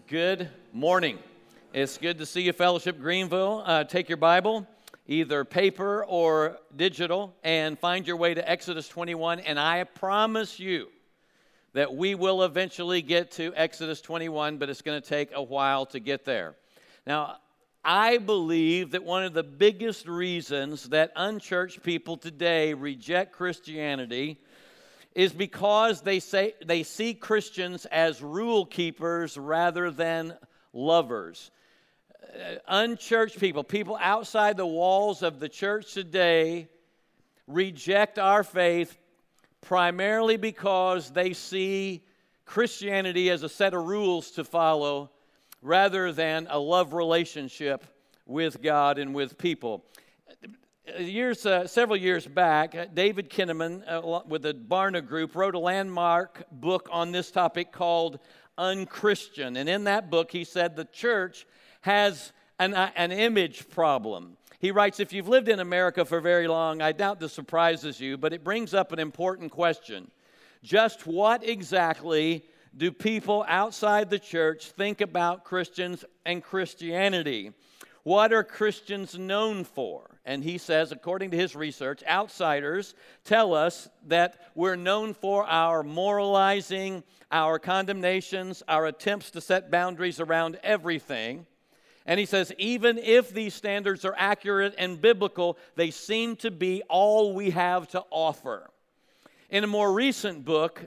Good morning. It's good to see you, Fellowship Greenville. Take your Bible, either paper or digital, and find your way to Exodus 21. And I promise you that we will eventually get to Exodus 21, but it's going to take a while to get there. Now, I believe that one of the biggest reasons that unchurched people today reject Christianity is because they see Christians as rule keepers rather than lovers. Unchurched people outside the walls of the church today reject our faith primarily because they see Christianity as a set of rules to follow rather than a love relationship with God and with people. Several years back, David Kinnaman with the Barna Group wrote a landmark book on this topic called Unchristian. And in that book, he said the church has an image problem. He writes, if you've lived in America for very long, I doubt this surprises you, but it brings up an important question. Just what exactly do people outside the church think about Christians and Christianity? What are Christians known for? And he says, according to his research, outsiders tell us that we're known for our moralizing, our condemnations, our attempts to set boundaries around everything. And he says, even if these standards are accurate and biblical, they seem to be all we have to offer. In a more recent book,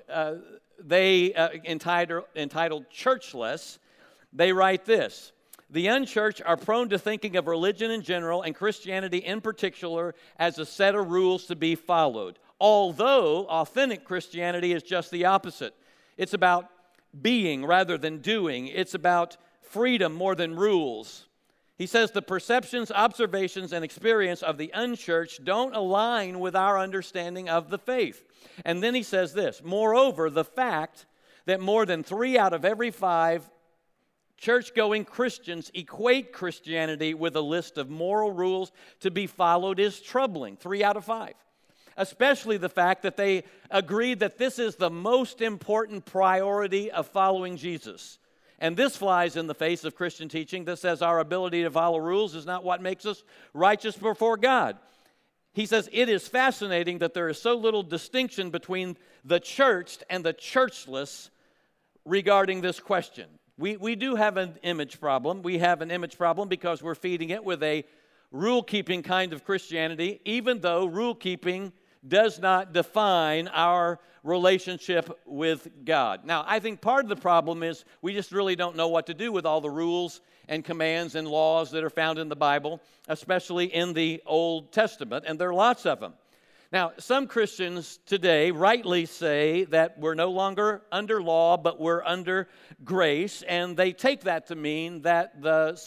entitled Churchless, they write this: the unchurched are prone to thinking of religion in general and Christianity in particular as a set of rules to be followed, although authentic Christianity is just the opposite. It's about being rather than doing. It's about freedom more than rules. He says the perceptions, observations, and experience of the unchurched don't align with our understanding of the faith. And then he says this: moreover, the fact that more than 3 out of every 5 church-going Christians equate Christianity with a list of moral rules to be followed is troubling. 3 out of 5. Especially the fact that they agree that this is the most important priority of following Jesus. And this flies in the face of Christian teaching that says our ability to follow rules is not what makes us righteous before God. He says it is fascinating that there is so little distinction between the churched and the churchless regarding this question. We do have an image problem. We have an image problem because we're feeding it with a rule-keeping kind of Christianity, even though rule-keeping does not define our relationship with God. Now, I think part of the problem is we just really don't know what to do with all the rules and commands and laws that are found in the Bible, especially in the Old Testament, and there are lots of them. Now, some Christians today rightly say that we're no longer under law, but we're under grace, and they take that to mean that the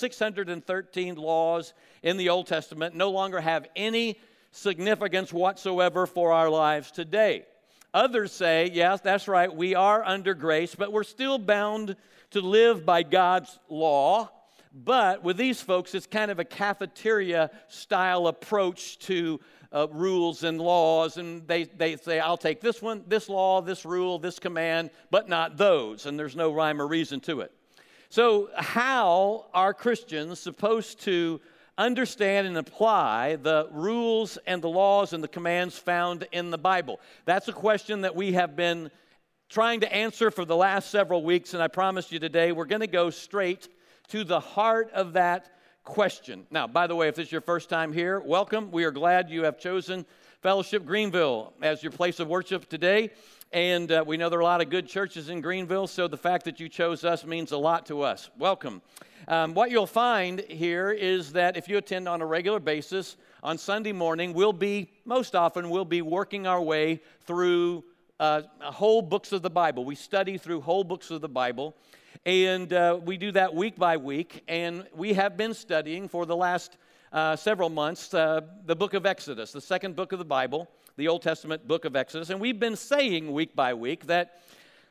613 laws in the Old Testament no longer have any significance whatsoever for our lives today. Others say, yes, that's right, we are under grace, but we're still bound to live by God's law. But with these folks, it's kind of a cafeteria-style approach to rules and laws, and they say, I'll take this one, this law, this rule, this command, but not those, and there's no rhyme or reason to it. So how are Christians supposed to understand and apply the rules and the laws and the commands found in the Bible? That's a question that we have been trying to answer for the last several weeks, and I promise you today we're going to go straight to the heart of that question. Now, by the way, if this is your first time here, welcome. We are glad you have chosen Fellowship Greenville as your place of worship today. And we know there are a lot of good churches in Greenville, so the fact that you chose us means a lot to us. Welcome. What you'll find here is that if you attend on a regular basis, on Sunday morning, most often we'll be working our way through whole books of the Bible. We study through whole books of the Bible. And we do that week by week, and we have been studying for the last several months the book of Exodus, the second book of the Bible, the Old Testament book of Exodus. And we've been saying week by week that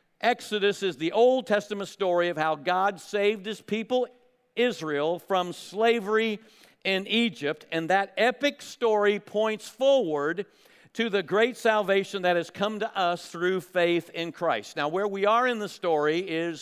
Exodus is the Old Testament story of how God saved his people, Israel, from slavery in Egypt, and that epic story points forward to the great salvation that has come to us through faith in Christ. Now, where we are in the story is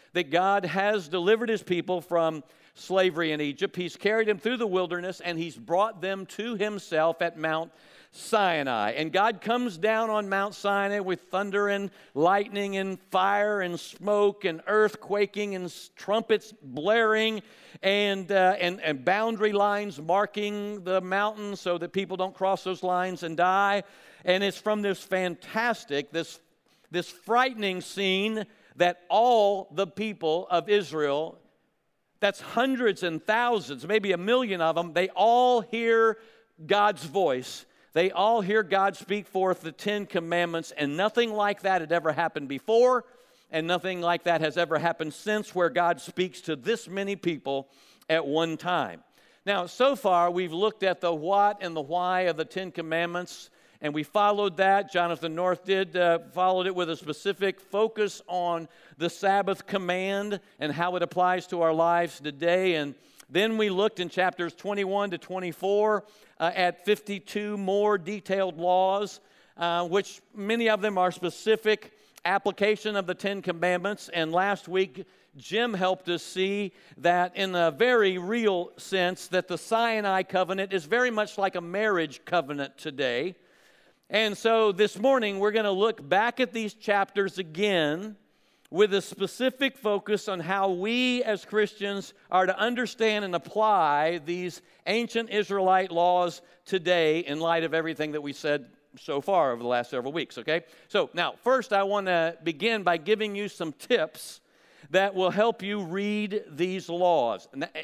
that God has delivered his people from slavery in Egypt. He's carried them through the wilderness, and he's brought them to himself at Mount Sinai. And God comes down on Mount Sinai with thunder and lightning and fire and smoke and earthquaking and trumpets blaring and boundary lines marking the mountain so that people don't cross those lines and die. And it's from this fantastic, this frightening scene that all the people of Israel, that's hundreds and thousands, maybe 1 million of them, they all hear God's voice. They all hear God speak forth the 10 Commandments, and nothing like that had ever happened before, and nothing like that has ever happened since, where God speaks to this many people at one time. Now, so far, we've looked at the what and the why of the 10 Commandments, and we followed that. Jonathan North followed it with a specific focus on the Sabbath command and how it applies to our lives today. And then we looked in chapters 21 to 24 at 52 more detailed laws, which many of them are specific application of the 10 Commandments. And last week, Jim helped us see that in a very real sense that the Sinai covenant is very much like a marriage covenant today. And so this morning, we're going to look back at these chapters again with a specific focus on how we as Christians are to understand and apply these ancient Israelite laws today in light of everything that we said so far over the last several weeks, okay? So now, first I want to begin by giving you some tips that will help you read these laws,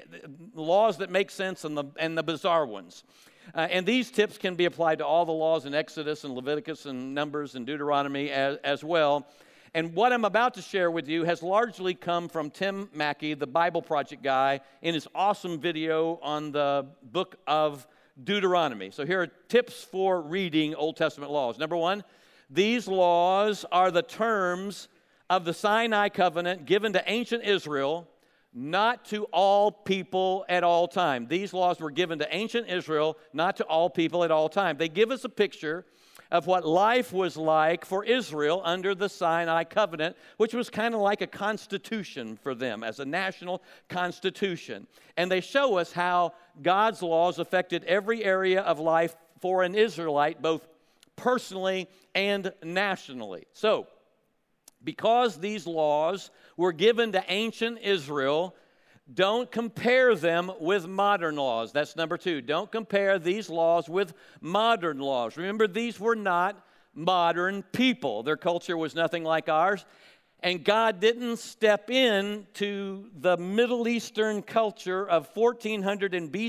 laws that make sense and the bizarre ones. And these tips can be applied to all the laws in Exodus and Leviticus and Numbers and Deuteronomy as well. And what I'm about to share with you has largely come from Tim Mackey, the Bible Project guy, in his awesome video on the book of Deuteronomy. So here are tips for reading Old Testament laws. Number one, these laws are the terms of the Sinai covenant given to ancient Israel, not to all people at all time. These laws were given to ancient Israel, not to all people at all time. They give us a picture of what life was like for Israel under the Sinai covenant, which was kind of like a constitution for them, as a national constitution. And they show us how God's laws affected every area of life for an Israelite, both personally and nationally. So, because these laws were given to ancient Israel, don't compare them with modern laws. That's number two. Don't compare these laws with modern laws. Remember, these were not modern people. Their culture was nothing like ours. And God didn't step in to the Middle Eastern culture of 1400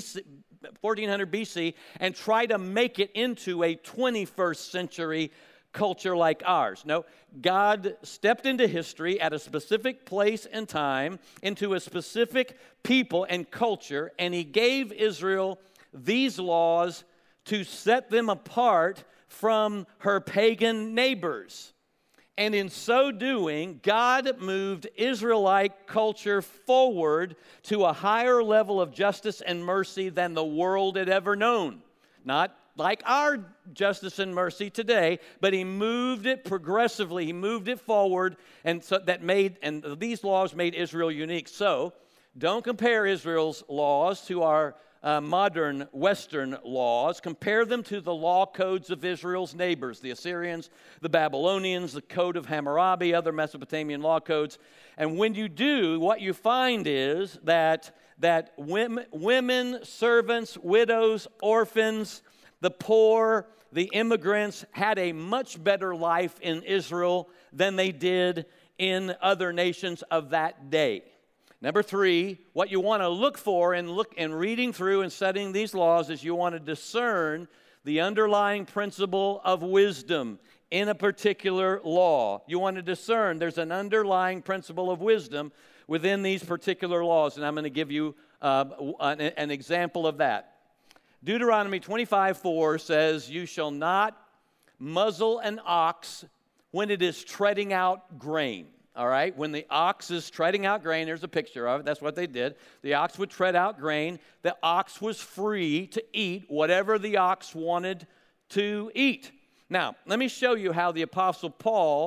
BC and try to make it into a 21st century culture like ours. No, God stepped into history at a specific place and time, into a specific people and culture, and he gave Israel these laws to set them apart from her pagan neighbors. And in so doing, God moved Israelite culture forward to a higher level of justice and mercy than the world had ever known. Not like our justice and mercy today, but he moved it progressively. He moved it forward, and so these laws made Israel unique. So, don't compare Israel's laws to our modern Western laws. Compare them to the law codes of Israel's neighbors, the Assyrians, the Babylonians, the Code of Hammurabi, other Mesopotamian law codes. And when you do, what you find is that women, servants, widows, orphans, the poor, the immigrants had a much better life in Israel than they did in other nations of that day. Number three, what you want to look for in reading through and studying these laws is you want to discern the underlying principle of wisdom in a particular law. You want to discern there's an underlying principle of wisdom within these particular laws, and I'm going to give you an example of that. Deuteronomy 25:4 says, "You shall not muzzle an ox when it is treading out grain." All right? When the ox is treading out grain, there's a picture of it. That's what they did. The ox would tread out grain. The ox was free to eat whatever the ox wanted to eat. Now, let me show you how the Apostle Paul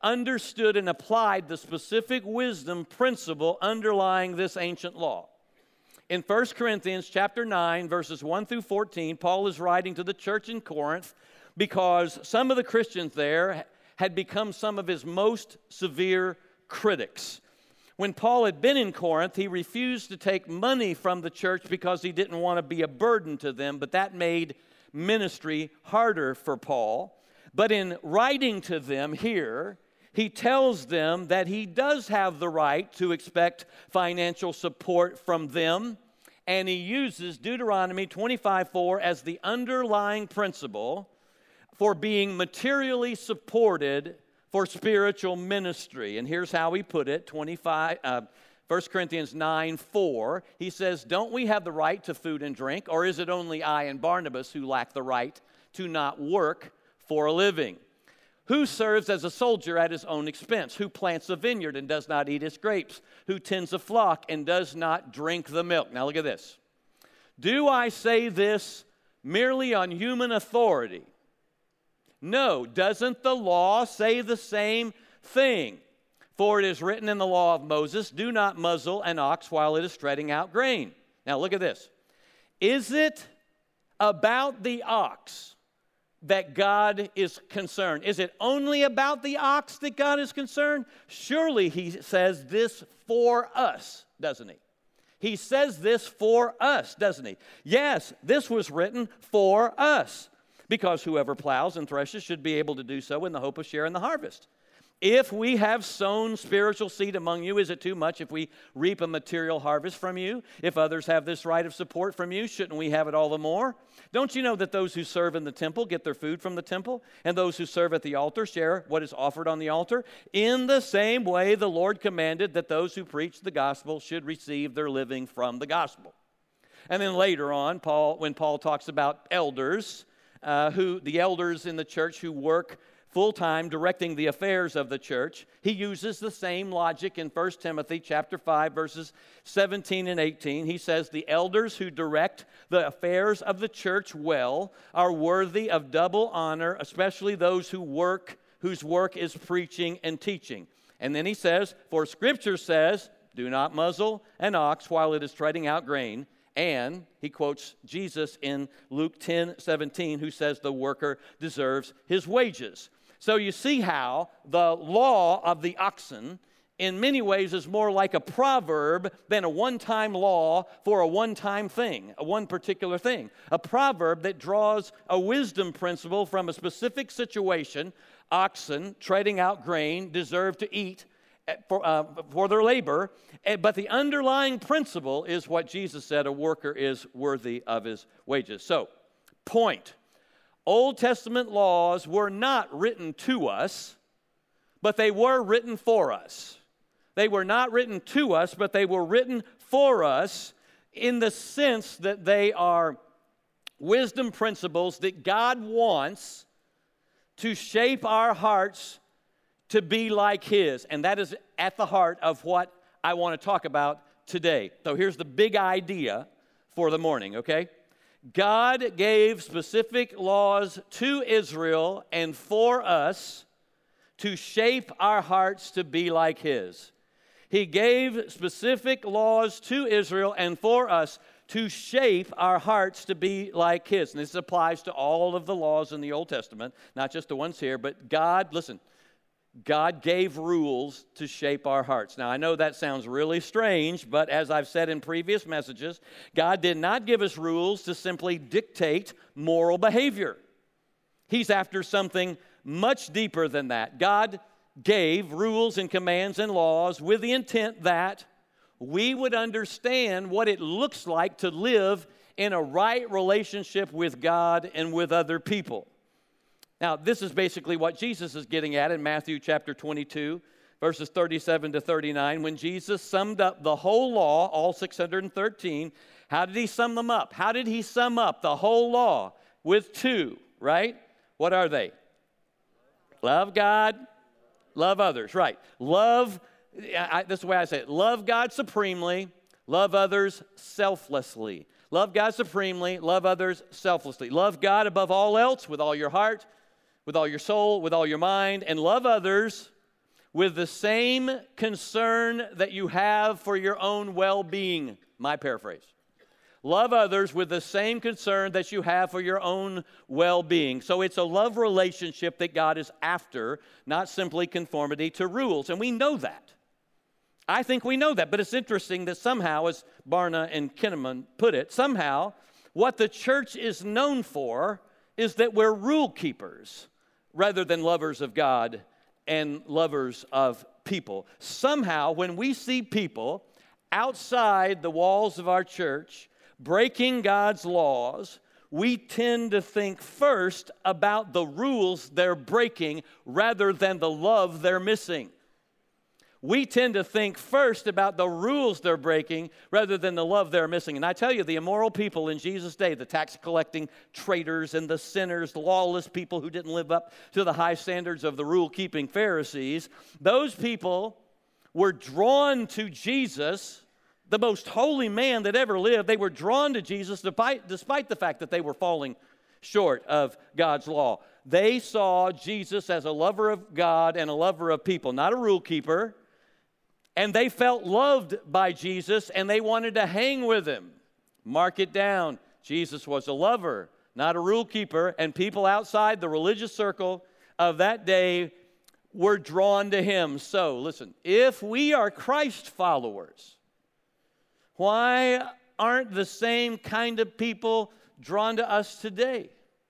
understood and applied the specific wisdom principle underlying this ancient law. In 1 Corinthians chapter 9, verses 1 through 14, Paul is writing to the church in Corinth because some of the Christians there had become some of his most severe critics. When Paul had been in Corinth, he refused to take money from the church because he didn't want to be a burden to them, but that made ministry harder for Paul. But in writing to them here, he tells them that he does have the right to expect financial support from them, and he uses Deuteronomy 25:4 as the underlying principle for being materially supported for spiritual ministry. And here's how he put it, 1 Corinthians 9:4. He says, "Don't we have the right to food and drink, or is it only I and Barnabas who lack the right to not work for a living? Who serves as a soldier at his own expense? Who plants a vineyard and does not eat its grapes? Who tends a flock and does not drink the milk?" Now look at this. "Do I say this merely on human authority? No, doesn't the law say the same thing? For it is written in the law of Moses, 'Do not muzzle an ox while it is treading out grain.'" Now look at this. Is it about the ox that God is concerned? Is it only about the ox that God is concerned? Surely he says this for us, doesn't he? He says this for us, doesn't he? Yes, this was written for us, because whoever plows and threshes should be able to do so in the hope of sharing the harvest. If we have sown spiritual seed among you, is it too much if we reap a material harvest from you? If others have this right of support from you, shouldn't we have it all the more? Don't you know that those who serve in the temple get their food from the temple, and those who serve at the altar share what is offered on the altar? In the same way, the Lord commanded that those who preach the gospel should receive their living from the gospel. And then later on, when Paul talks about elders, the elders in the church who work full-time directing the affairs of the church, he uses the same logic in 1 Timothy chapter 5, verses 17 and 18. He says, "The elders who direct the affairs of the church well are worthy of double honor, especially those whose work is preaching and teaching." And then he says, "For Scripture says, 'Do not muzzle an ox while it is treading out grain.'" And he quotes Jesus in Luke 10:17, who says the worker deserves his wages. So you see how the law of the oxen in many ways is more like a proverb than a one-time law for a one-time thing, a one particular thing. A proverb that draws a wisdom principle from a specific situation. Oxen treading out grain deserve to eat for their labor, but the underlying principle is what Jesus said: a worker is worthy of his wages. So, point. Old Testament laws were not written to us, but they were written for us. They were not written to us, but they were written for us in the sense that they are wisdom principles that God wants to shape our hearts to be like His. And that is at the heart of what I want to talk about today. So here's the big idea for the morning, okay? God gave specific laws to Israel and for us to shape our hearts to be like His. He gave specific laws to Israel and for us to shape our hearts to be like His. And this applies to all of the laws in the Old Testament, not just the ones here, but God gave rules to shape our hearts. Now, I know that sounds really strange, but as I've said in previous messages, God did not give us rules to simply dictate moral behavior. He's after something much deeper than that. God gave rules and commands and laws with the intent that we would understand what it looks like to live in a right relationship with God and with other people. Now, this is basically what Jesus is getting at in Matthew chapter 22, verses 37 to 39. When Jesus summed up the whole law, all 613, how did He sum them up? How did He sum up the whole law? With two, right? What are they? Love God, love others, right. This is the way I say it. Love God supremely, love others selflessly. Love God supremely, love others selflessly. Love God above all else with all your heart, with all your soul, with all your mind, and love others with the same concern that you have for your own well-being. My paraphrase. Love others with the same concern that you have for your own well-being. So it's a love relationship that God is after, not simply conformity to rules. And we know that. I think we know that. But it's interesting that somehow, as Barna and Kinnaman put it, somehow what the church is known for is that we're rule keepers rather than lovers of God and lovers of people. Somehow, when we see people outside the walls of our church breaking God's laws, we tend to think first about the rules they're breaking rather than the love they're missing. We tend to think first about the rules they're breaking rather than the love they're missing. And I tell you, the immoral people in Jesus' day, the tax-collecting traitors and the sinners, the lawless people who didn't live up to the high standards of the rule-keeping Pharisees, those people were drawn to Jesus, the most holy man that ever lived. They were drawn to Jesus despite the fact that they were falling short of God's law. They saw Jesus as a lover of God and a lover of people, not a rule keeper. And they felt loved by Jesus, and they wanted to hang with him. Mark it down. Jesus was a lover, not a rule keeper, and people outside the religious circle of that day were drawn to him. So, listen, if we are Christ followers, why aren't the same kind of people drawn to us today?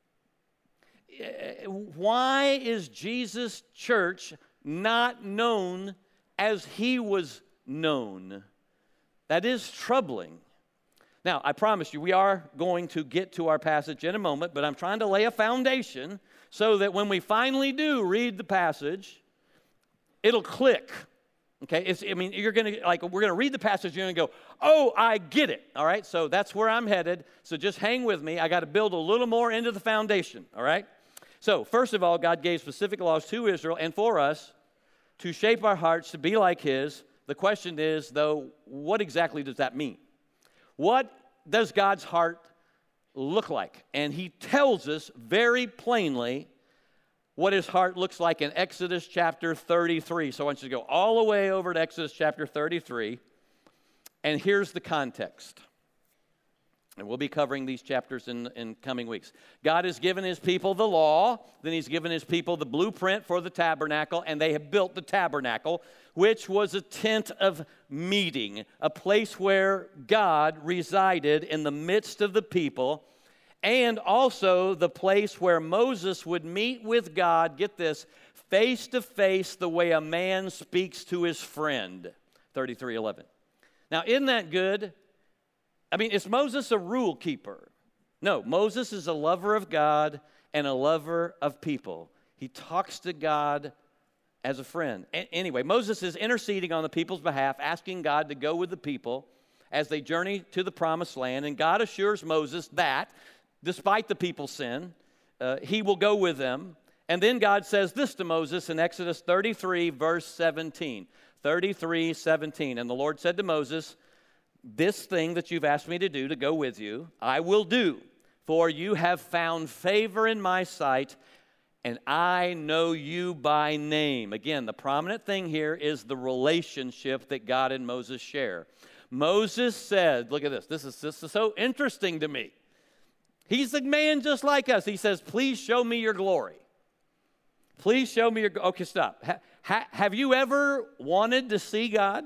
Why is Jesus' church not known as he was known? That is troubling. Now, I promise you, we are going to get to our passage in a moment, but I'm trying to lay a foundation so that when we finally do read the passage, it'll click. Okay, you're going to, we're going to read the passage, you're going to go, oh, I get it. All right, so that's where I'm headed. So just hang with me. I got to build a little more into the foundation. All right. So first of all, God gave specific laws to Israel and for us to shape our hearts to be like his. The question is, though, what exactly does that mean? What does God's heart look like? And he tells us very plainly what his heart looks like in Exodus chapter 33. So I want you to go all the way over to Exodus chapter 33. And here's the context. And we'll be covering these chapters in coming weeks. God has given his people the law. Then he's given his people the blueprint for the tabernacle. And they have built the tabernacle, which was a tent of meeting, a place where God resided in the midst of the people, and also the place where Moses would meet with God, get this, face to face the way a man speaks to his friend, 33:11. Now, isn't that good? I mean, is Moses a rule keeper? No, Moses is a lover of God and a lover of people. He talks to God as a friend. Anyway, Moses is interceding on the people's behalf, asking God to go with the people as they journey to the promised land. And God assures Moses that, despite the people's sin, he will go with them. And then God says this to Moses in Exodus 33, verse 17. 33:17. And the Lord said to Moses, this thing that you've asked me to do, to go with you, I will do, for you have found favor in my sight, and I know you by name. Again, the prominent thing here is the relationship that God and Moses share. Moses said, look at this. This is so interesting to me. He's a man just like us. He says, please show me your glory. Please show me your... Okay, stop. Have you ever wanted to see God?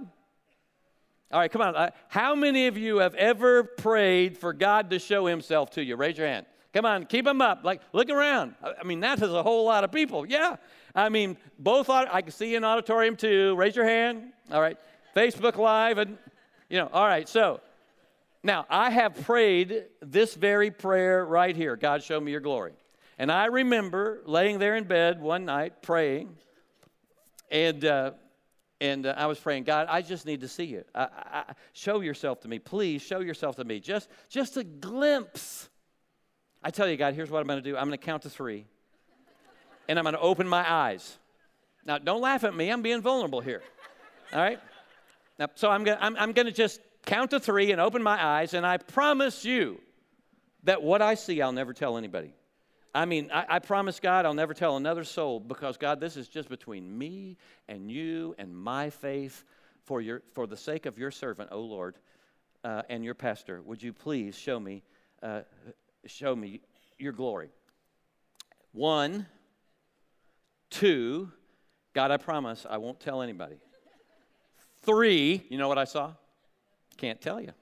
All right, come on. How many of you have ever prayed for God to show himself to you? Raise your hand. Come on, keep them up. Look around. I mean, that is a whole lot of people. Yeah. I mean, I can see you in auditorium too. Raise your hand. All right. Facebook Live and, all right. So, now, I have prayed this very prayer right here. God, show me your glory. And I remember laying there in bed one night praying, and I was praying, God, I just need to see you. Show yourself to me. Please show yourself to me. Just a glimpse. I tell you, God, here's what I'm going to do. I'm going to count to 3, and I'm going to open my eyes. Now, don't laugh at me. I'm being vulnerable here. All right? Now, so I'm going to just count to 3 and open my eyes, and I promise you that what I see, I'll never tell anybody. I promise God I'll never tell another soul because, God, this is just between me and you and my faith for the sake of your servant, O Lord, and your pastor. Would you please show me your glory? 1, 2, God, I promise I won't tell anybody. 3, you know what I saw? Can't tell you.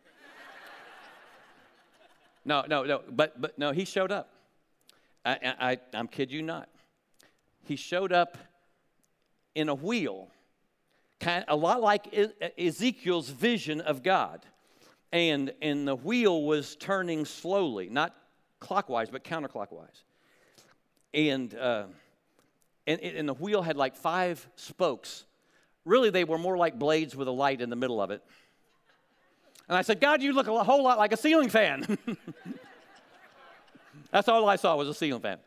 No, but no, he showed up. I'm kid you not. He showed up in a wheel, a lot like Ezekiel's vision of God. And the wheel was turning slowly, not clockwise, but counterclockwise. And the wheel had like 5 spokes. Really, they were more like blades with a light in the middle of it. And I said, God, you look a whole lot like a ceiling fan. That's all I saw was a ceiling fan.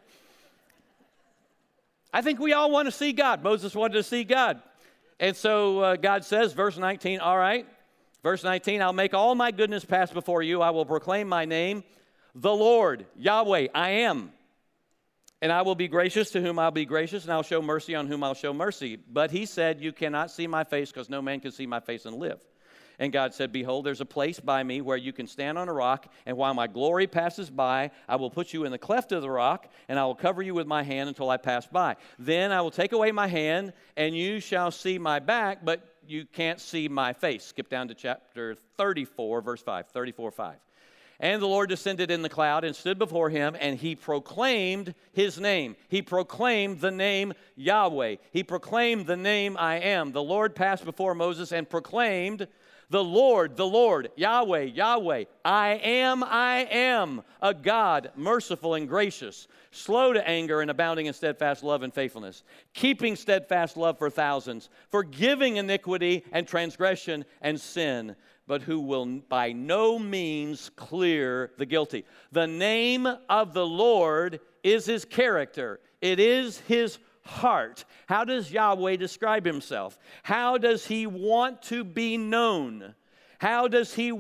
I think we all want to see God. Moses wanted to see God. And so God says, verse 19, all right. Verse 19, I'll make all my goodness pass before you. I will proclaim my name, the Lord, Yahweh, I am. And I will be gracious to whom I'll be gracious, and I'll show mercy on whom I'll show mercy. But he said, you cannot see my face because no man can see my face and live. And God said, behold, there's a place by me where you can stand on a rock, and while my glory passes by, I will put you in the cleft of the rock, and I will cover you with my hand until I pass by. Then I will take away my hand, and you shall see my back, but you can't see my face. Skip down to chapter 34, verse 5, 34:5. And the Lord descended in the cloud and stood before him, and he proclaimed his name. He proclaimed the name Yahweh. He proclaimed the name I am. The Lord passed before Moses and proclaimed, the Lord, Yahweh, Yahweh, I am, a God merciful and gracious, slow to anger and abounding in steadfast love and faithfulness, keeping steadfast love for thousands, forgiving iniquity and transgression and sin, but who will by no means clear the guilty. The name of the Lord is his character. It is his heart. How does Yahweh describe himself? How does he want to be known? How does he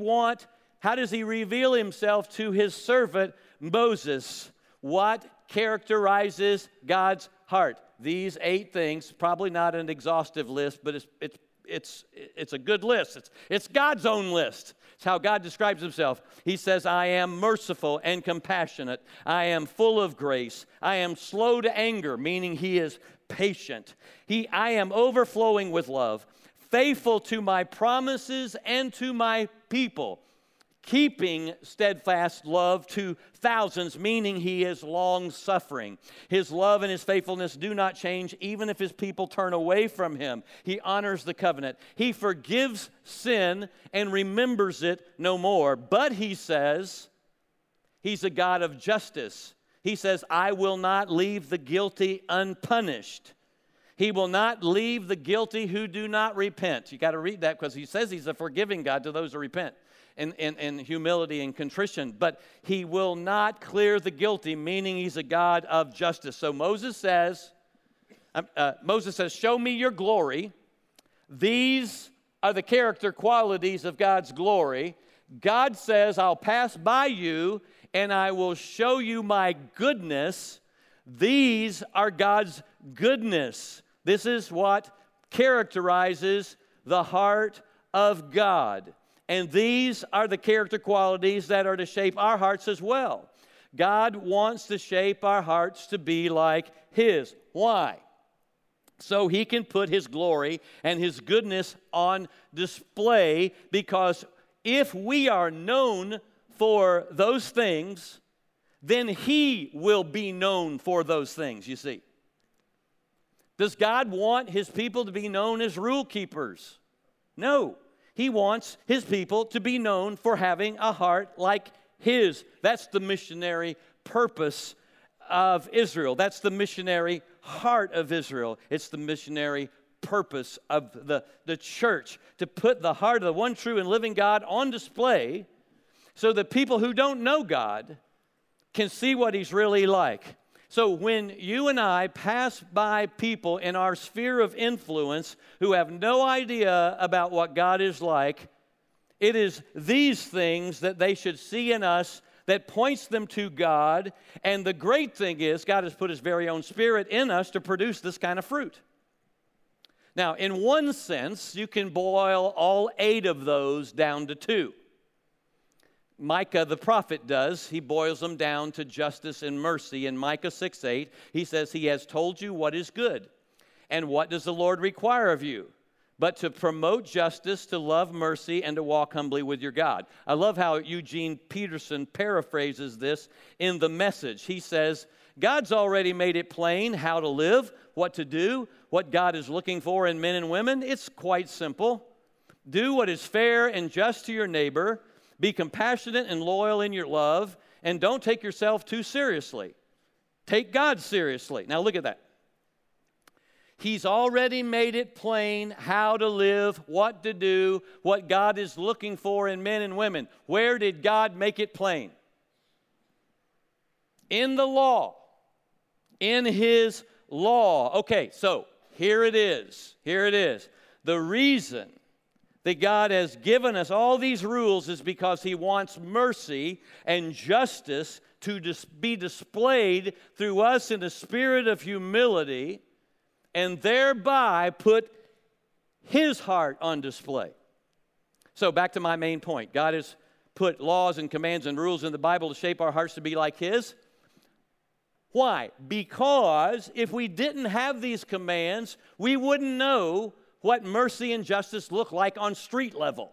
reveal himself to his servant Moses? What characterizes God's heart? These 8 things, probably not an exhaustive list, but it's a good list. It's God's own list. It's how God describes himself. He says, I am merciful and compassionate. I am full of grace. I am slow to anger, meaning he is patient. I am overflowing with love, faithful to my promises and to my people, keeping steadfast love to thousands, meaning he is long-suffering. His love and his faithfulness do not change, even if his people turn away from him. He honors the covenant. He forgives sin and remembers it no more. But he says, he's a God of justice. He says, I will not leave the guilty unpunished. He will not leave the guilty who do not repent. You got to read that because he says he's a forgiving God to those who repent. In humility and contrition, but he will not clear the guilty, meaning he's a God of justice. So Moses says, show me your glory. These are the character qualities of God's glory. God says, I'll pass by you and I will show you my goodness. These are God's goodness. This is what characterizes the heart of God. And these are the character qualities that are to shape our hearts as well. God wants to shape our hearts to be like his. Why? So he can put his glory and his goodness on display, because if we are known for those things, then he will be known for those things, you see. Does God want his people to be known as rule keepers? No. He wants his people to be known for having a heart like his. That's the missionary purpose of Israel. That's the missionary heart of Israel. It's the missionary purpose of the church, to put the heart of the one true and living God on display so that people who don't know God can see what he's really like. So when you and I pass by people in our sphere of influence who have no idea about what God is like, it is these things that they should see in us that points them to God. And the great thing is, God has put His very own Spirit in us to produce this kind of fruit. Now, in one sense, you can boil all 8 of those down to 2. Micah the prophet does. He boils them down to justice and mercy. In Micah 6:8, he says, He has told you what is good. And what does the Lord require of you? But to promote justice, to love mercy, and to walk humbly with your God. I love how Eugene Peterson paraphrases this in The Message. He says, God's already made it plain how to live, what to do, what God is looking for in men and women. It's quite simple. Do what is fair and just to your neighbor. Be compassionate and loyal in your love. And don't take yourself too seriously. Take God seriously. Now look at that. He's already made it plain how to live, what to do, what God is looking for in men and women. Where did God make it plain? In the law. In His law. Okay, so here it is. Here it is. The reason that God has given us all these rules is because He wants mercy and justice to be displayed through us in a spirit of humility, and thereby put His heart on display. So back to my main point. God has put laws and commands and rules in the Bible to shape our hearts to be like His. Why? Because if we didn't have these commands, we wouldn't know what mercy and justice look like on street level.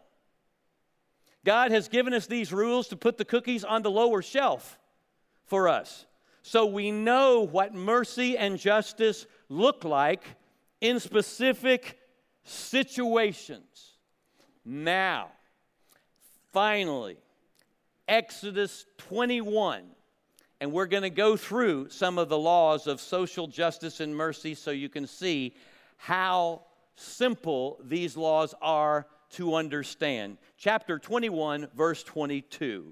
God has given us these rules to put the cookies on the lower shelf for us. So we know what mercy and justice look like in specific situations. Now, finally, Exodus 21. And we're going to go through some of the laws of social justice and mercy so you can see how simple these laws are to understand. Chapter 21, verse 22.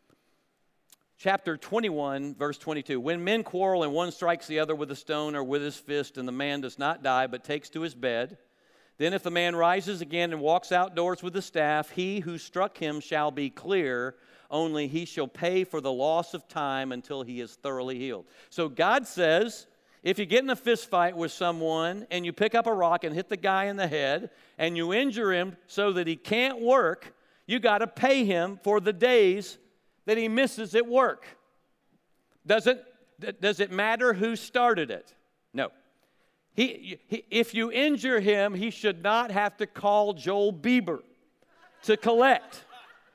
Chapter 21, verse 22. When men quarrel and one strikes the other with a stone or with his fist, and the man does not die but takes to his bed, then if the man rises again and walks outdoors with the staff, he who struck him shall be clear, only he shall pay for the loss of time until he is thoroughly healed. So God says, if you get in a fist fight with someone and you pick up a rock and hit the guy in the head and you injure him so that he can't work, you got to pay him for the days that he misses at work. Does it matter who started it? No. If you injure him, he should not have to call Joel Bieber to collect.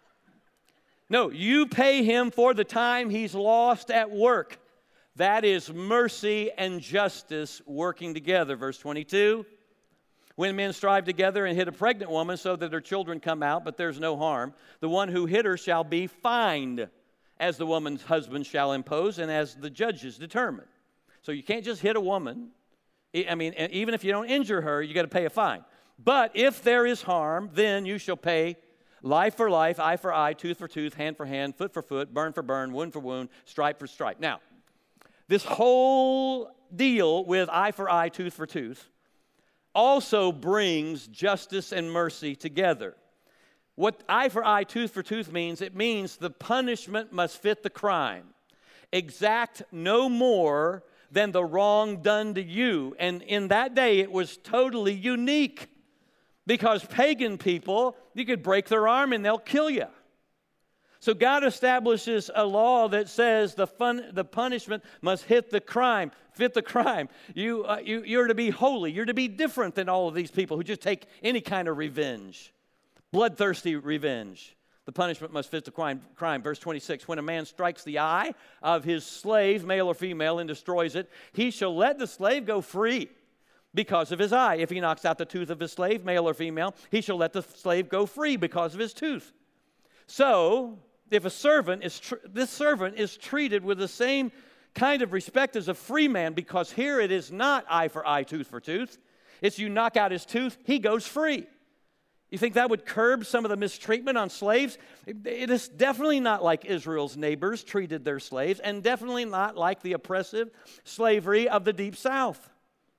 No, you pay him for the time he's lost at work. That is mercy and justice working together. Verse 22, when men strive together and hit a pregnant woman so that her children come out, but there's no harm, the one who hit her shall be fined, as the woman's husband shall impose, and as the judges determine. So you can't just hit a woman. I mean, even if you don't injure her, you got to pay a fine. But if there is harm, then you shall pay life for life, eye for eye, tooth for tooth, hand for hand, foot for foot, burn for burn, wound for wound, stripe for stripe. Now, this whole deal with eye for eye, tooth for tooth also brings justice and mercy together. What eye for eye, tooth for tooth means, it means the punishment must fit the crime. Exact no more than the wrong done to you. And in that day, it was totally unique because pagan people, you could break their arm and they'll kill you. So God establishes a law that says the punishment must hit the crime, fit the crime. You're to be holy. You're to be different than all of these people who just take any kind of revenge, bloodthirsty revenge. The punishment must fit the crime. Verse 26, when a man strikes the eye of his slave, male or female, and destroys it, he shall let the slave go free because of his eye. If he knocks out the tooth of his slave, male or female, he shall let the slave go free because of his tooth. So, if a servant this servant is treated with the same kind of respect as a free man, because here it is not eye for eye, tooth for tooth. It's you knock out his tooth, he goes free. You think that would curb some of the mistreatment on slaves? It is definitely not like Israel's neighbors treated their slaves, and definitely not like the oppressive slavery of the Deep South.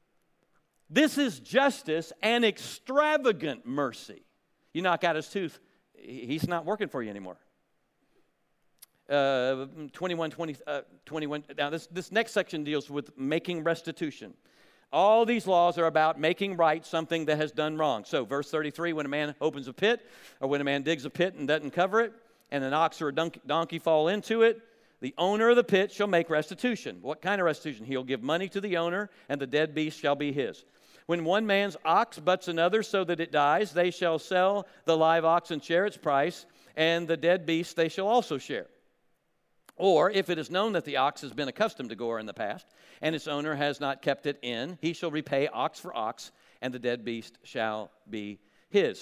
This is justice and extravagant mercy. You knock out his tooth, he's not working for you anymore. 21. Now, this next section deals with making restitution. All these laws are about making right something that has done wrong. So, verse 33, when a man opens a pit, or when a man digs a pit and doesn't cover it, and an ox or a donkey fall into it, the owner of the pit shall make restitution. What kind of restitution? He'll give money to the owner, and the dead beast shall be his. When one man's ox butts another so that it dies, they shall sell the live ox and share its price, and the dead beast they shall also share. Or, if it is known that the ox has been accustomed to gore in the past, and its owner has not kept it in, he shall repay ox for ox, and the dead beast shall be his.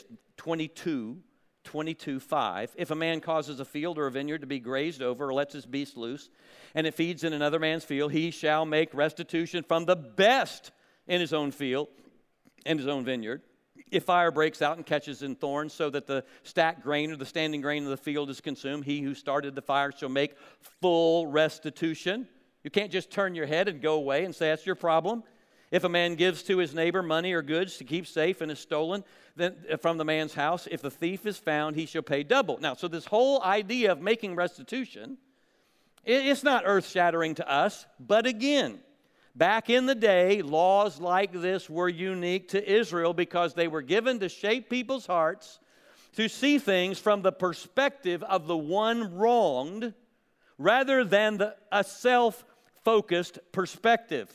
22:5. If a man causes a field or a vineyard to be grazed over or lets his beast loose, and it feeds in another man's field, he shall make restitution from the best in his own field and his own vineyard. If fire breaks out and catches in thorns so that the stacked grain or the standing grain of the field is consumed, he who started the fire shall make full restitution. You can't just turn your head and go away and say that's your problem. If a man gives to his neighbor money or goods to keep safe and is stolen from the man's house, if the thief is found, he shall pay double. Now, so this whole idea of making restitution, it's not earth-shattering to us, but again, back in the day, laws like this were unique to Israel because they were given to shape people's hearts to see things from the perspective of the one wronged rather than a self-focused perspective.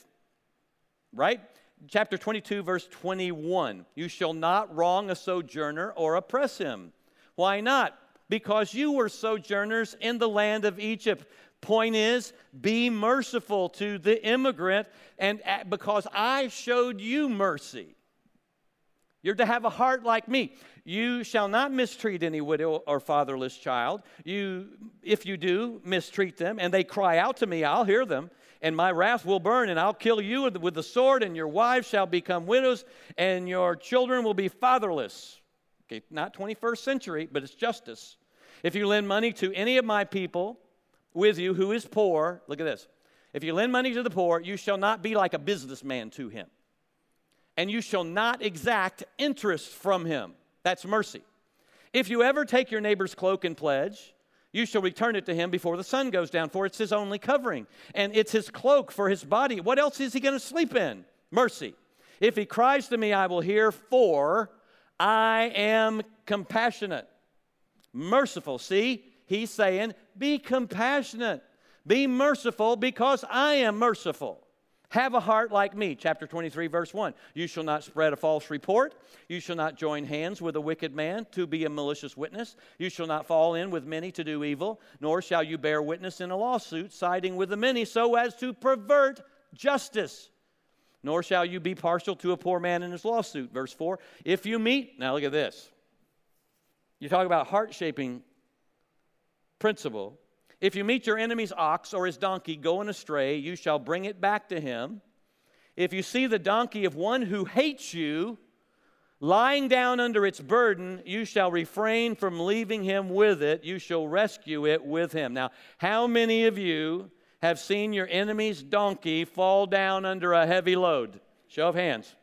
Right? Chapter 22, verse 21. You shall not wrong a sojourner or oppress him. Why not? Because you were sojourners in the land of Egypt. Point is, be merciful to the immigrant, and because I showed you mercy. You're to have a heart like me. You shall not mistreat any widow or fatherless child. If you do mistreat them, and they cry out to me, I'll hear them, and my wrath will burn, and I'll kill you with the sword, and your wives shall become widows, and your children will be fatherless. Okay, not 21st century, but it's justice. If you lend money to any of my people with you who is poor, look at this. If you lend money to the poor, you shall not be like a businessman to him. And you shall not exact interest from him. That's mercy. If you ever take your neighbor's cloak and pledge, you shall return it to him before the sun goes down, for it's his only covering. And it's his cloak for his body. What else is he going to sleep in? Mercy. If he cries to me, I will hear, for I am compassionate. Merciful. See, he's saying, be compassionate. Be merciful because I am merciful. Have a heart like me. Chapter 23, verse 1. You shall not spread a false report. You shall not join hands with a wicked man to be a malicious witness. You shall not fall in with many to do evil, nor shall you bear witness in a lawsuit, siding with the many so as to pervert justice. Nor shall you be partial to a poor man in his lawsuit. Verse 4. If you meet, now look at this. You talk about heart-shaping principle. If you meet your enemy's ox or his donkey going astray, you shall bring it back to him. If you see the donkey of one who hates you lying down under its burden, you shall refrain from leaving him with it. You shall rescue it with him. Now, how many of you have seen your enemy's donkey fall down under a heavy load? Show of hands.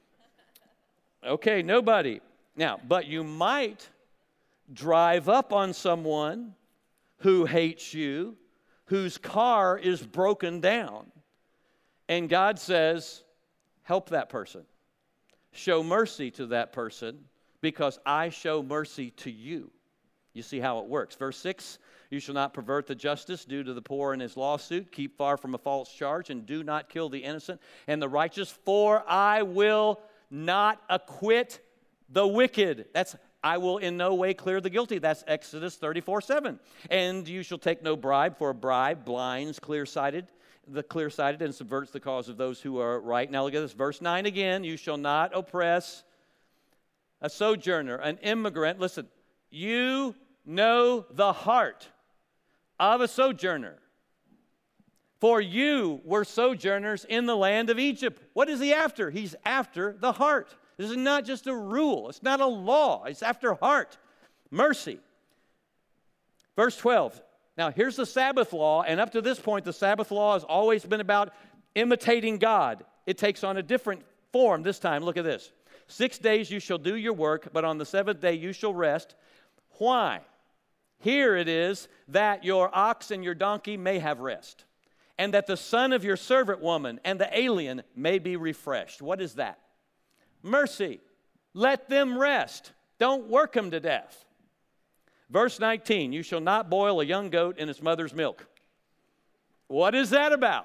Okay, nobody. Now, but you might drive up on someone who hates you, whose car is broken down. And God says, help that person. Show mercy to that person because I show mercy to you. You see how it works. Verse 6, you shall not pervert the justice due to the poor in his lawsuit. Keep far from a false charge and do not kill the innocent and the righteous, for I will not acquit the wicked. I will in no way clear the guilty. That's Exodus 34:7. And you shall take no bribe, for a bribe blinds the clear-sighted and subverts the cause of those who are right. Now look at this, verse 9 again. You shall not oppress a sojourner, an immigrant. Listen, you know the heart of a sojourner. For you were sojourners in the land of Egypt. What is he after? He's after the heart. This is not just a rule. It's not a law. It's after heart. Mercy. Verse 12. Now, here's the Sabbath law, and up to this point, the Sabbath law has always been about imitating God. It takes on a different form this time. Look at this. 6 days you shall do your work, but on the seventh day you shall rest. Why? Here it is that your ox and your donkey may have rest, and that the son of your servant woman and the alien may be refreshed. What is that? Mercy. Let them rest. Don't work them to death. Verse 19, you shall not boil a young goat in its mother's milk. What is that about?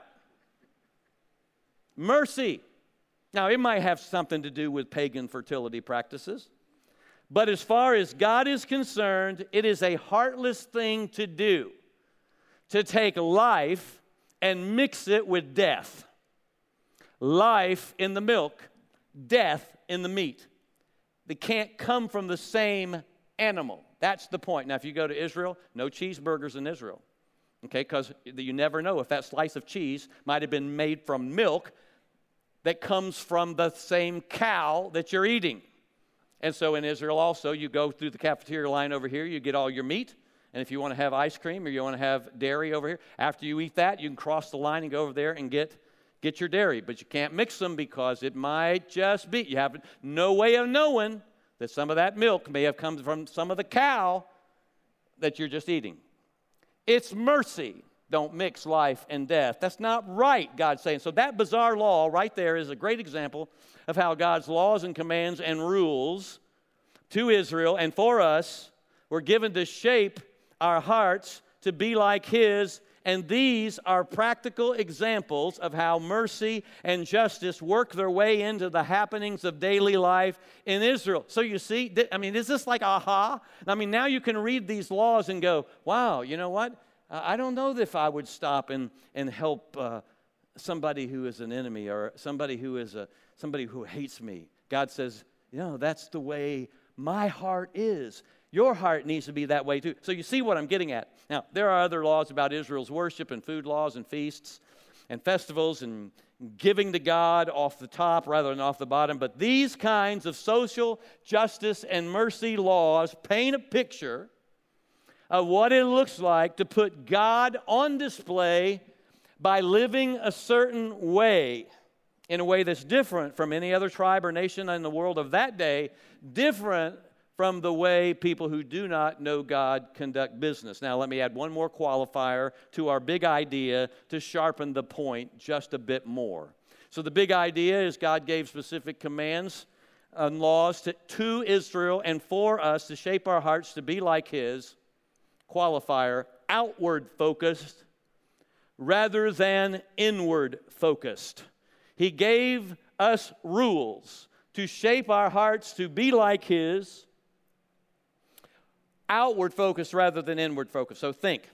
Mercy. Now, it might have something to do with pagan fertility practices, but as far as God is concerned, it is a heartless thing to do, to take life and mix it with death. Life in the milk, death in the meat. They can't come from the same animal. That's the point. Now, if you go to Israel, no cheeseburgers in Israel. Okay, because you never know if that slice of cheese might have been made from milk that comes from the same cow that you're eating. And so in Israel also, you go through the cafeteria line over here, you get all your meat. And if you want to have ice cream or you want to have dairy over here, after you eat that, you can cross the line and go over there and get your dairy. But you can't mix them because it might just be. You have no way of knowing that some of that milk may have come from some of the cow that you're just eating. It's mercy. Don't mix life and death. That's not right, God's saying. So that bizarre law right there is a great example of how God's laws and commands and rules to Israel and for us were given to shape our hearts to be like His. And these are practical examples of how mercy and justice work their way into the happenings of daily life in Israel. So you see, is this like aha? Now you can read these laws and go, wow, you know what? I don't know if I would stop and help somebody who is an enemy or somebody who hates me. God says, that's the way my heart is. Your heart needs to be that way too. So you see what I'm getting at. Now, there are other laws about Israel's worship and food laws and feasts and festivals and giving to God off the top rather than off the bottom. But these kinds of social justice and mercy laws paint a picture of what it looks like to put God on display by living a certain way, in a way that's different from any other tribe or nation in the world of that day, different from the way people who do not know God conduct business. Now, let me add one more qualifier to our big idea to sharpen the point just a bit more. So the big idea is God gave specific commands and laws to Israel and for us to shape our hearts to be like His. Qualifier, outward focused rather than inward focused. He gave us rules to shape our hearts to be like His. Outward focus rather than inward focus. So think.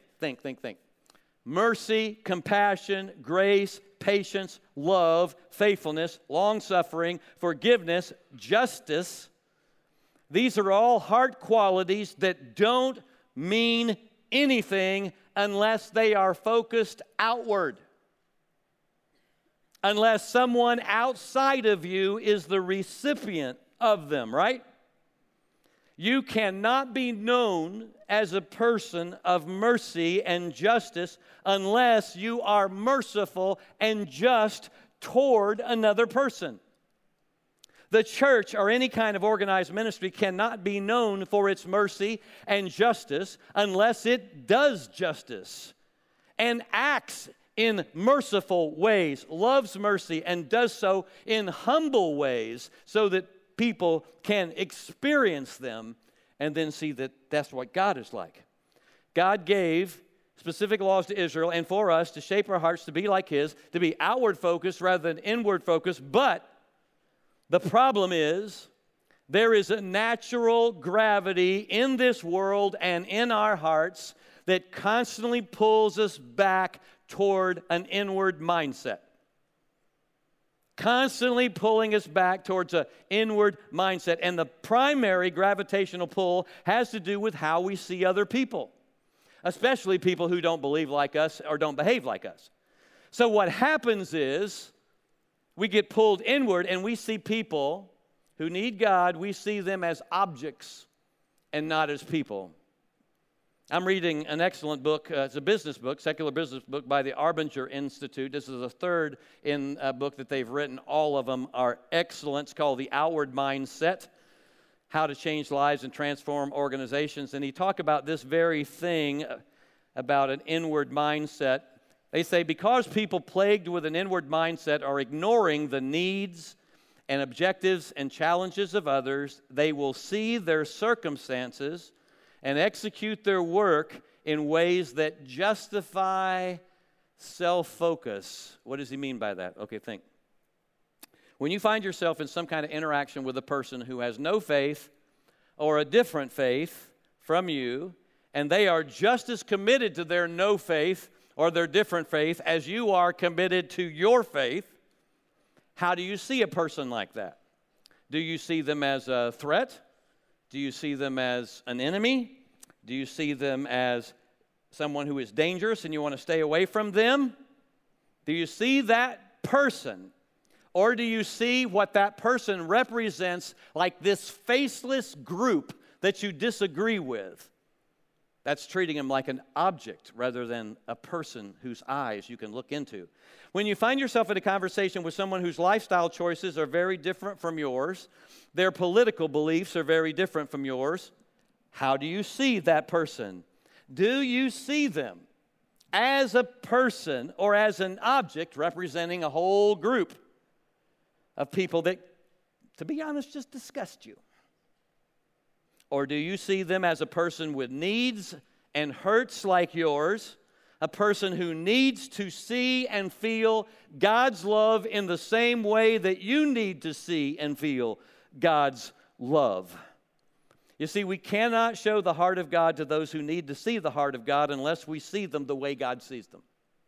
Mercy, compassion, grace, patience, love, faithfulness, long-suffering, forgiveness, justice. These are all heart qualities that don't mean anything unless they are focused outward. Unless someone outside of you is the recipient of them, right? You cannot be known as a person of mercy and justice unless you are merciful and just toward another person. The church or any kind of organized ministry cannot be known for its mercy and justice unless it does justice and acts in merciful ways, loves mercy, and does so in humble ways so that people can experience them and then see that that's what God is like. God gave specific laws to Israel and for us to shape our hearts to be like His, to be outward focused rather than inward focused. But the problem is there is a natural gravity in this world and in our hearts that constantly pulls us back toward an inward mindset. Constantly pulling us back towards an inward mindset. And the primary gravitational pull has to do with how we see other people, especially people who don't believe like us or don't behave like us. So what happens is we get pulled inward and we see people who need God, we see them as objects and not as people. I'm reading an excellent book. It's a business book, secular business book by the Arbinger Institute. This is the third in a book that they've written. All of them are excellent. It's called The Outward Mindset. how to change lives and transform organizations. And he talked about this very thing, about an inward mindset. They say, because people plagued with an inward mindset are ignoring the needs and objectives and challenges of others, they will see their circumstances and execute their work in ways that justify self-focus. What does he mean by that? Okay, think. When you find yourself in some kind of interaction with a person who has no faith or a different faith from you, and they are just as committed to their no faith or their different faith as you are committed to your faith, how do you see a person like that? Do you see them as a threat? Do you see them as an enemy? Do you see them as someone who is dangerous and you want to stay away from them? Do you see that person? Or do you see what that person represents, like this faceless group that you disagree with? That's treating him like an object rather than a person whose eyes you can look into. When you find yourself in a conversation with someone whose lifestyle choices are very different from yours, their political beliefs are very different from yours, how do you see that person? Do you see them as a person or as an object representing a whole group of people that, to be honest, just disgust you? Or do you see them as a person with needs and hurts like yours, a person who needs to see and feel God's love in the same way that you need to see and feel God's love? You see, we cannot show the heart of God to those who need to see the heart of God unless we see them the way God sees them.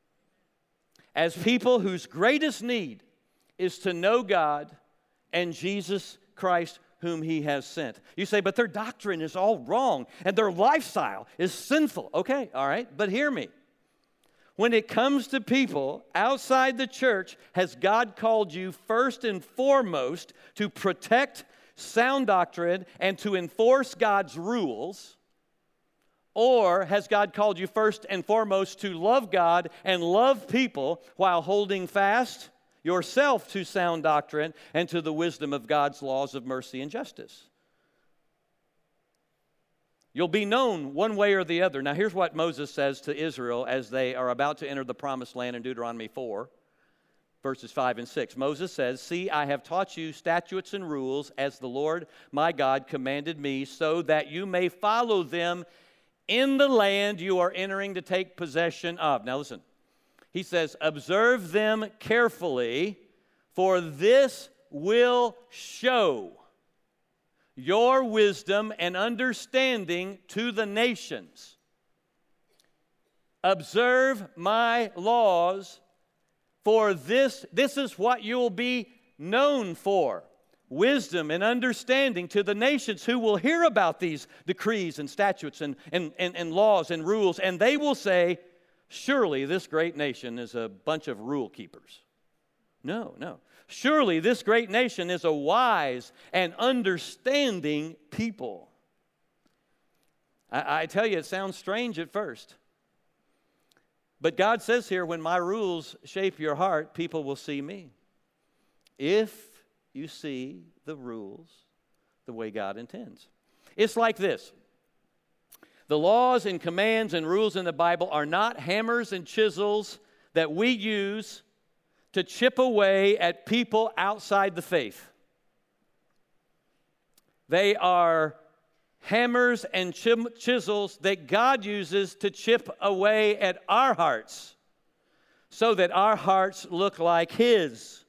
As people whose greatest need is to know God and Jesus Christ whom he has sent. You say, but their doctrine is all wrong and their lifestyle is sinful. Okay, all right, but hear me. When it comes to people outside the church, has God called you first and foremost to protect sound doctrine and to enforce God's rules? Or has God called you first and foremost to love God and love people while holding fast yourself to sound doctrine and to the wisdom of God's laws of mercy and justice? You'll be known one way or the other. Now, here's what Moses says to Israel as they are about to enter the promised land in Deuteronomy 4, verses 5 and 6. Moses says, "See, I have taught you statutes and rules as the Lord my God commanded me, so that you may follow them in the land you are entering to take possession of." Now, listen. He says, "Observe them carefully, for this will show your wisdom and understanding to the nations. Observe my laws, for this is what you'll be known for. Wisdom and understanding to the nations who will hear about these decrees and statutes and laws and rules, and they will say, surely this great nation is a bunch of rule keepers." No. Surely this great nation is a wise and understanding people. I tell you, it sounds strange at first. But God says here, when my rules shape your heart, people will see me. If you see the rules the way God intends. It's like this. The laws and commands and rules in the Bible are not hammers and chisels that we use to chip away at people outside the faith. They are hammers and chisels that God uses to chip away at our hearts so that our hearts look like His.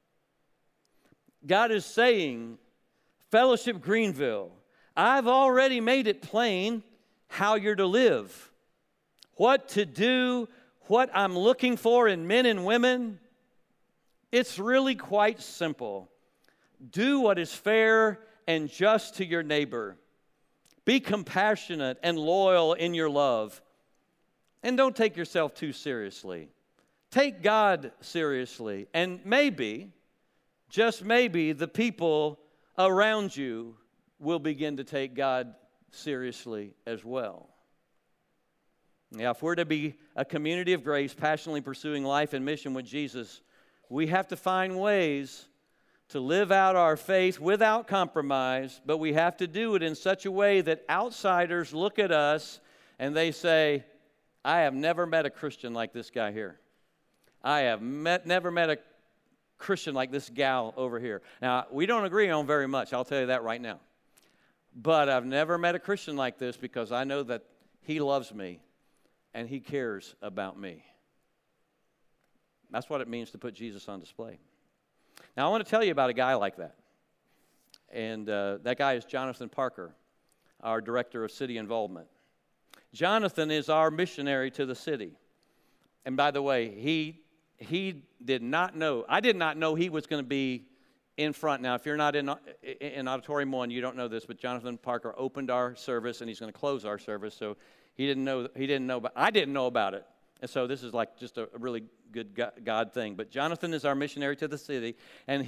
God is saying, Fellowship Greenville, I've already made it plain how you're to live, what to do, what I'm looking for in men and women. It's really quite simple. Do what is fair and just to your neighbor. Be compassionate and loyal in your love. And don't take yourself too seriously. Take God seriously. And maybe, just maybe, the people around you will begin to take God seriously as well. Now, if we're to be a community of grace, passionately pursuing life and mission with Jesus, we have to find ways to live out our faith without compromise, but we have to do it in such a way that outsiders look at us and they say, I have never met a Christian like this guy here. I have never met a Christian like this gal over here. Now, we don't agree on very much, I'll tell you that right now. But I've never met a Christian like this because I know that he loves me and he cares about me. That's what it means to put Jesus on display. Now, I want to tell you about a guy like that. And that guy is Jonathan Parker, our Director of City Involvement. Jonathan is our missionary to the city. And by the way, he did not know, I did not know he was going to be in front. Now, if you're not in Auditorium 1, you don't know this, but Jonathan Parker opened our service, and he's going to close our service, so he didn't know, but I didn't know about it. And so this is like just a really good God thing. But Jonathan is our missionary to the city, and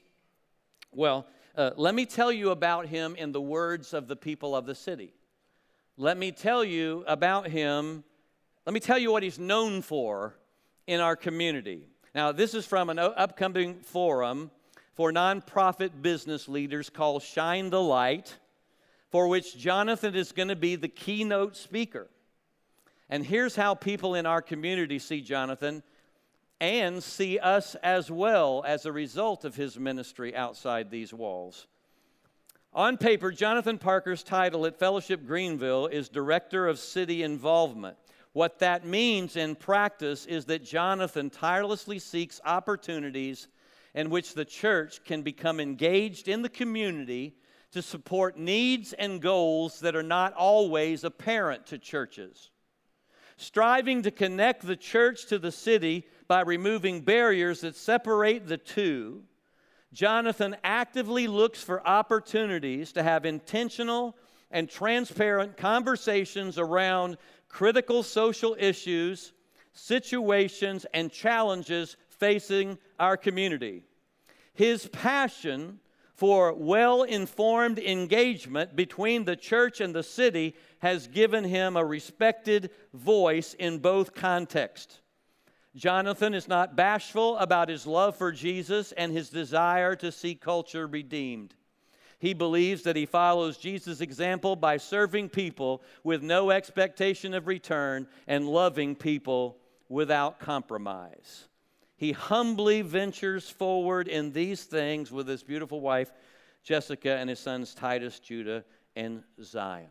let me tell you about him in the words of the people of the city. Let me tell you about him. Let me tell you what he's known for in our community. Now, this is from an upcoming forum for nonprofit business leaders called Shine the Light, for which Jonathan is going to be the keynote speaker. And here's how people in our community see Jonathan and see us as well as a result of his ministry outside these walls. On paper, Jonathan Parker's title at Fellowship Greenville is Director of City Involvement. What that means in practice is that Jonathan tirelessly seeks opportunities in which the church can become engaged in the community to support needs and goals that are not always apparent to churches. Striving to connect the church to the city by removing barriers that separate the two, Jonathan actively looks for opportunities to have intentional and transparent conversations around critical social issues, situations, and challenges facing our community. His passion for well-informed engagement between the church and the city has given him a respected voice in both contexts. Jonathan is not bashful about his love for Jesus and his desire to see culture redeemed. He believes that he follows Jesus' example by serving people with no expectation of return and loving people without compromise. He humbly ventures forward in these things with his beautiful wife, Jessica, and his sons, Titus, Judah, and Zion.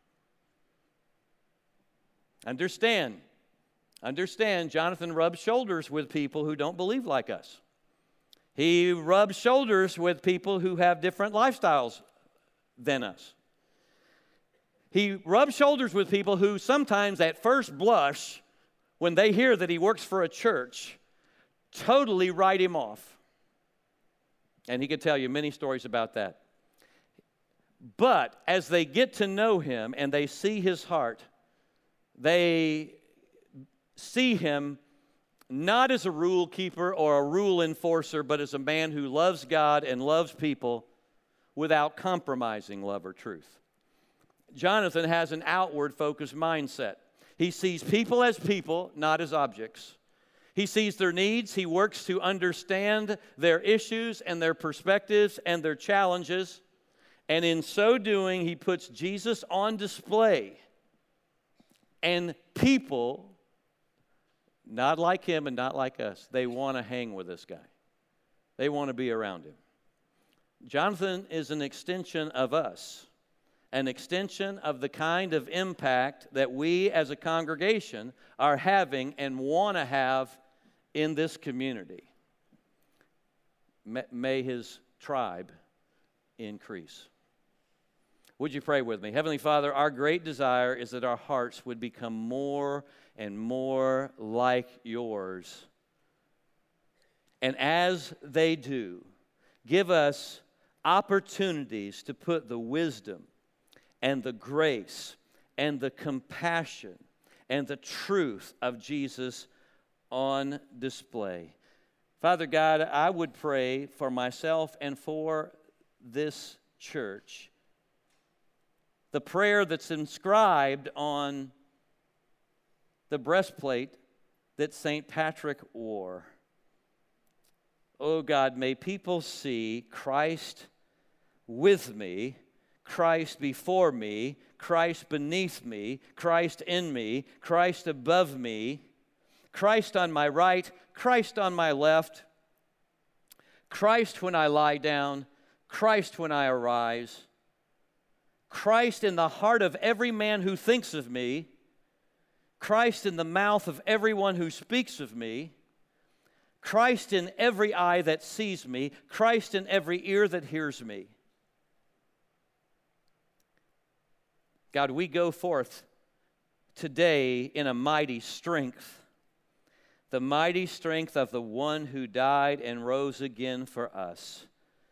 Understand, Jonathan rubs shoulders with people who don't believe like us. He rubs shoulders with people who have different lifestyles than us. He rubs shoulders with people who sometimes at first blush, when they hear that he works for a church, totally write him off. And he could tell you many stories about that. But as they get to know him and they see his heart, they see him not as a rule keeper or a rule enforcer, but as a man who loves God and loves people without compromising love or truth. Jonathan has an outward-focused mindset. He sees people as people, not as objects. He sees their needs. He works to understand their issues and their perspectives and their challenges. And in so doing, he puts Jesus on display. And people, not like him and not like us, they want to hang with this guy. They want to be around him. Jonathan is an extension of us, an extension of the kind of impact that we as a congregation are having and want to have in this community. May his tribe increase. Would you pray with me? Heavenly Father, our great desire is that our hearts would become more and more like yours. And as they do, give us opportunities to put the wisdom and the grace and the compassion and the truth of Jesus on display. Father God, I would pray for myself and for this church the prayer that's inscribed on the breastplate that St. Patrick wore. Oh God, may people see Christ with me, Christ before me, Christ beneath me, Christ in me, Christ above me, Christ on my right, Christ on my left, Christ when I lie down, Christ when I arise, Christ in the heart of every man who thinks of me, Christ in the mouth of everyone who speaks of me, Christ in every eye that sees me, Christ in every ear that hears me. God, we go forth today in a mighty strength, the mighty strength of the one who died and rose again for us.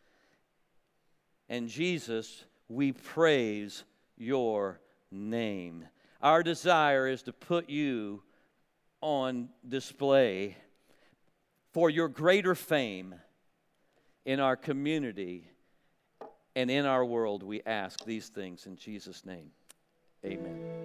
And Jesus, we praise your name. Our desire is to put you on display for your greater fame in our community and in our world. We ask these things in Jesus' name. Amen.